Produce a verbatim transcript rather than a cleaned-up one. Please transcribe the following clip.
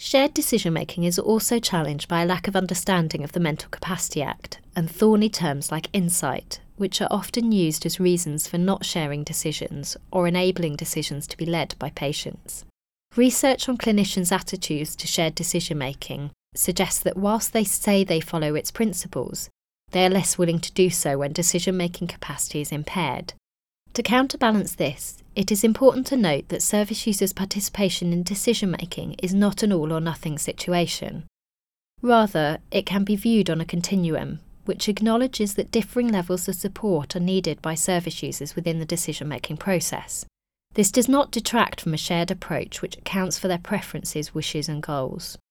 Shared decision-making is also challenged by a lack of understanding of the Mental Capacity Act and thorny terms like insight, which are often used as reasons for not sharing decisions or enabling decisions to be led by patients. Research on clinicians' attitudes to shared decision-making suggests that whilst they say they follow its principles, they are less willing to do so when decision-making capacity is impaired. To counterbalance this, it is important to note that service users' participation in decision-making is not an all-or-nothing situation. Rather, it can be viewed on a continuum, which acknowledges that differing levels of support are needed by service users within the decision-making process. This does not detract from a shared approach which accounts for their preferences, wishes and goals.